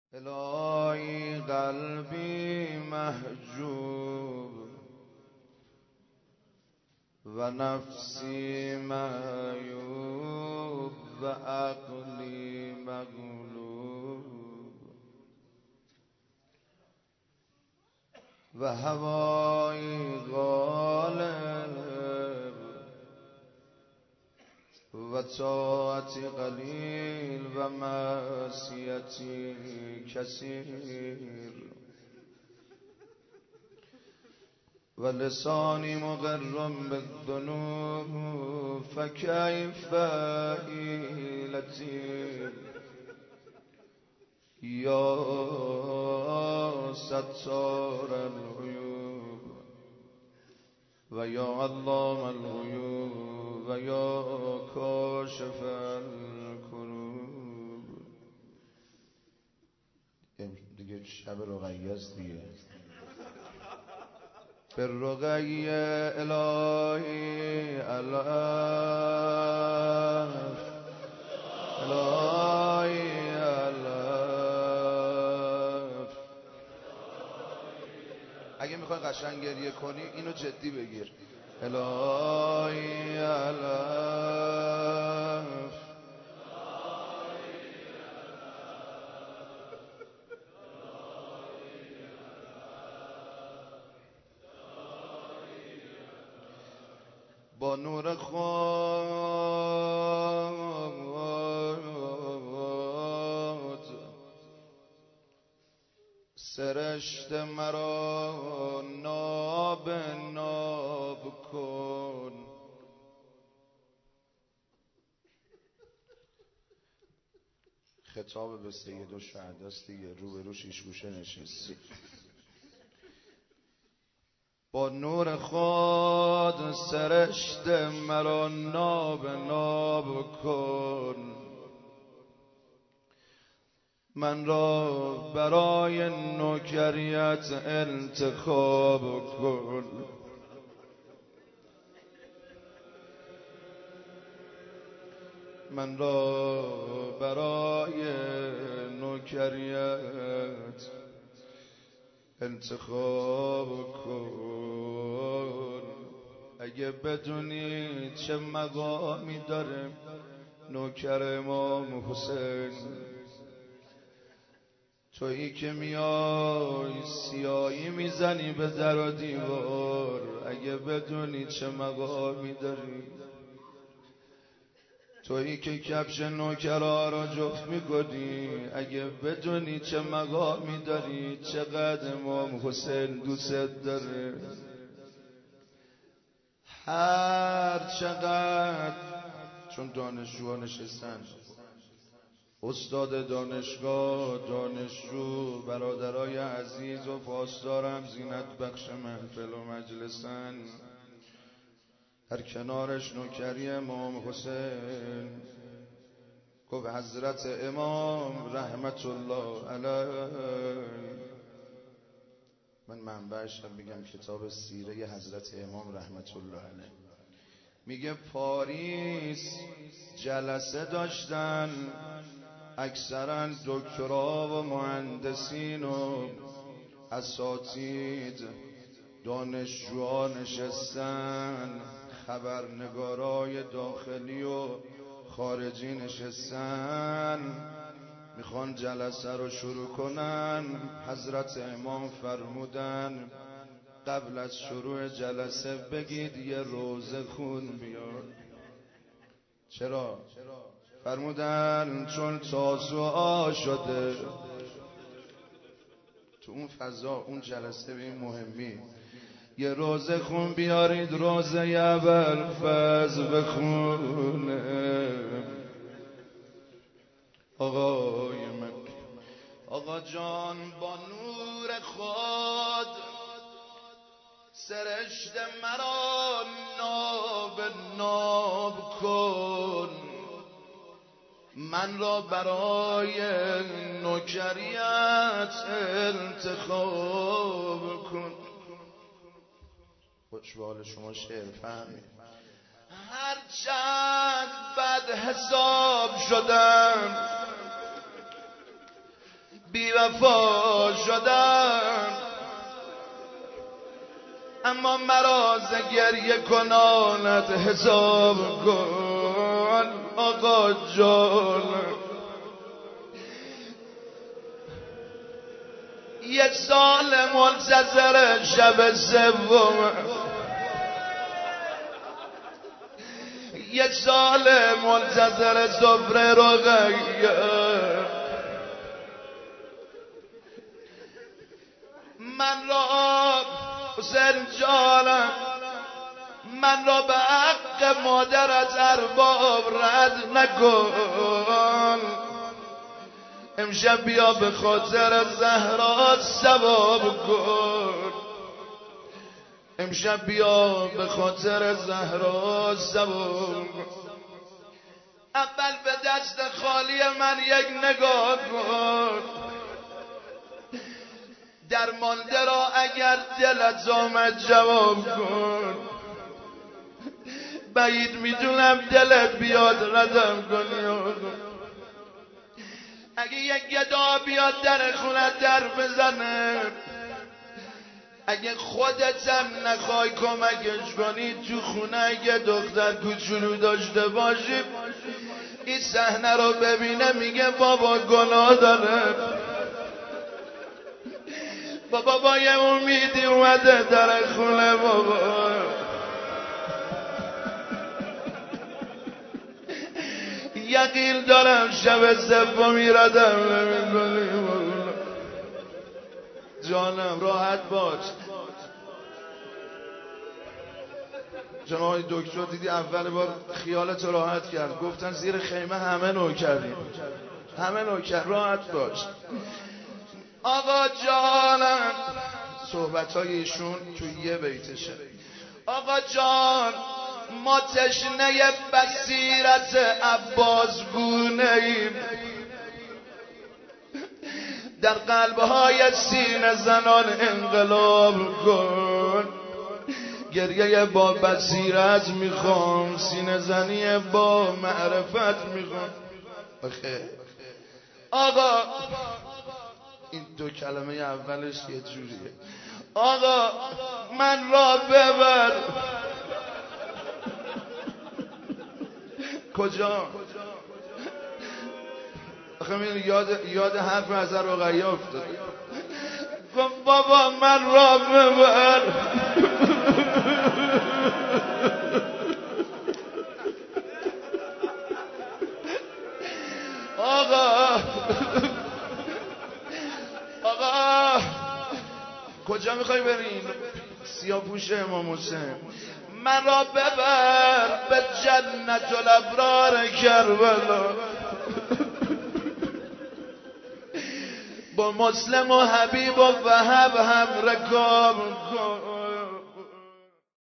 الهی قلبی محجوب و نفسی معیوب و عقلی مغلوب و هوایی غالب و طاعتی قلیل و معصیتی کثیر و لسانی مقر بالذنوب فکیف حیلتی یا ستار العیوب و یا علام الغیوب و یا کاشف الکروب. دیگه شب رقیه است دیگه. به رقیه الهی الف الهی الف. اگه میخوای قشنگ گریه کنی اینو جدی بگیر. الهی الف با نور خود سرشت مرا ناب ناب کن. خطاب به سید الشهداست دیگه، روبروش ایش گوشه نشستی. با نور خود سرشت مرا ناب ناب کن، من را برای نوکریت انتخاب کن. من را برای نوکریت انتخاب کن. اگه بدونی چه مقامی داره نوکر امام حسین، تویی که میای سیایی میزنی به در و دیوار، اگه بدونی چه مقامی داری، تویی که کفش نوکرها را جفت میکنی، اگه بدونی چه مقامی داری، چقدر امام حسین دوست داره. هر چقدر، چون دانشجوها نشستن، استاد دانشگاه، دانشجو، برادرای عزیز و پاسدارم زینت بخش محفل و مجلسن، در کنارش نوکری امام حسین. گفت حضرت امام رحمت الله علیه، من منبعش میگم کتاب سیره حضرت امام رحمت الله علیه، میگه پاریس جلسه داشتن، اکثرا دکترا و مهندسین و اساتید، دانشجوها نشستن، خبرنگارای داخلی و خارجی نشستن، میخوان جلسه رو شروع کنن. حضرت امام فرمودن قبل از شروع جلسه بگید یه روزه خون بیار. چرا؟ فرمودن چون تاسوعا شده. تو اون فضا، اون جلسه به این مهمی، یه روزه خون بیارید، روزه ابوالفضل بخونه. آقای من، آقا جان، با نور خود سرشت مرا ناب ناب کن، من را برای نوکریت انتخاب کن. خوش به حال شما شعر فهمید. هر چند بد حساب شدم بی وفا شدم، اما مرا ز گریه کنانت حساب کن آقا جان. یک سال منتظر شب سوم، یک سال منتظر سفره رقیه، من را حسین جانم، من را به حق مادرت ارباب رد نکن. امشب بیا به خاطر زهرا ثواب کن، امشب بیا به خاطر زهرا ثواب کن. اول به دست خالی من یک نگاه کن، درمانده را اگر دلت آمد جواب کن. بعید میدونم دلت بیاد ردم کنی. اگه یک گدا بیاد در خونت در بزنه، اگه خودت هم نخوای کمکش کنی، تو خونه اگه دختر کوچولو داشته باشی، این صحنه رو ببینه میگه بابا گناه داره، بابا با یه امیدی اومده در خونه بابا. یقین دارم شب سومی ردم نمی‌کنی. جانم راحت باش. جناب دکتر دیدی اول بار خیالت راحت کرد، گفتن زیر خیمه همه نوکریم، همه نوکر، راحت باش. آقا جانم، صحبت‌های ایشون تو یه بیتشه. آقا جان، ما تشنه بصیرت عباس گونه ایم، در قلب‌های سینه زنان انقلاب کن. گریه با بصیرت میخوام، سینه زنی با معرفت میخوام. آقا این دو کلمه اولش یه جوریه. آقا من را ببر. کجا؟ آخه من یاد حرف از رقیه افتاد. بابا من را ببر. آقا کجا میخوای برین؟ سیاه‌پوش امام حسین. من را ببر به جنت الابرار کربلا، با مسلم و حبیب و وهب هم رکاب کن.